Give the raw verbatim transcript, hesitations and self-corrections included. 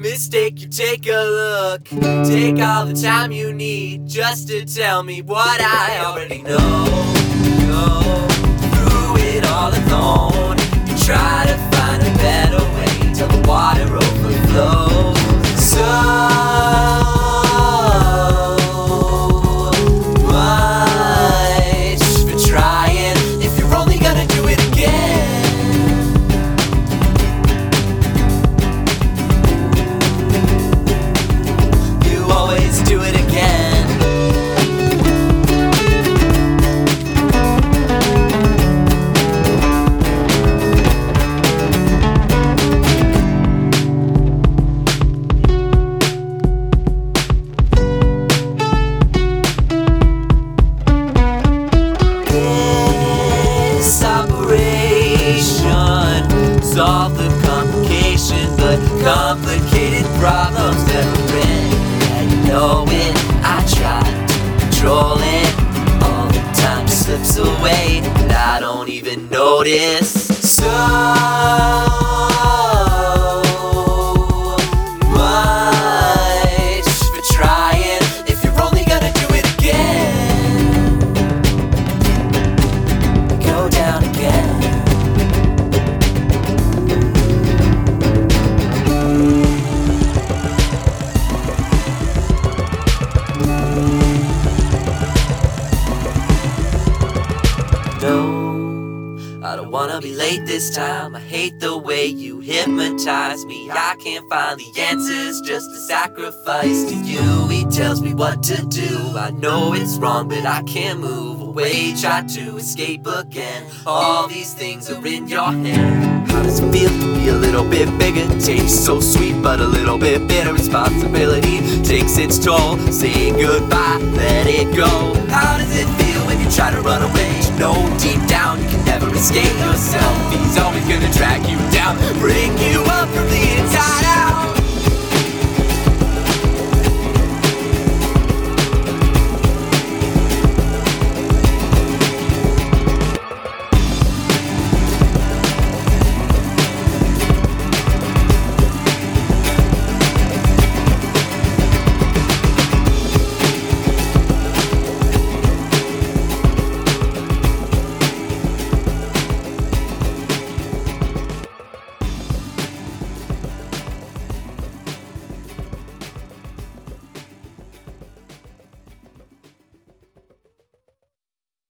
mistake, you take a look. Take all the time you need just to tell me what I already know. Go through it all alone. You try to find a better way till the water overflows. So much for trying if you're only gonna do it again. You always do it again. Solve the complication, but complicated problems never end. Yeah, you know it, I try to control it. All the time slips away, and I don't even notice. So much for trying if you're only gonna do it again. Go down again. No, I don't wanna be late this time. I hate the way you hypnotize me. I can't find the answers, just a sacrifice to you. He tells me what to do. I know it's wrong, but I can't move away. Try to escape again. All these things are in your head. How does it feel to be a little bit bigger? Tastes so sweet, but a little bit bitter. Responsibility takes its toll. Say goodbye, let it go. How does it feel when you try to run away? You know deep down you can never escape yourself. He's always gonna drag you down, bring you up from the inside.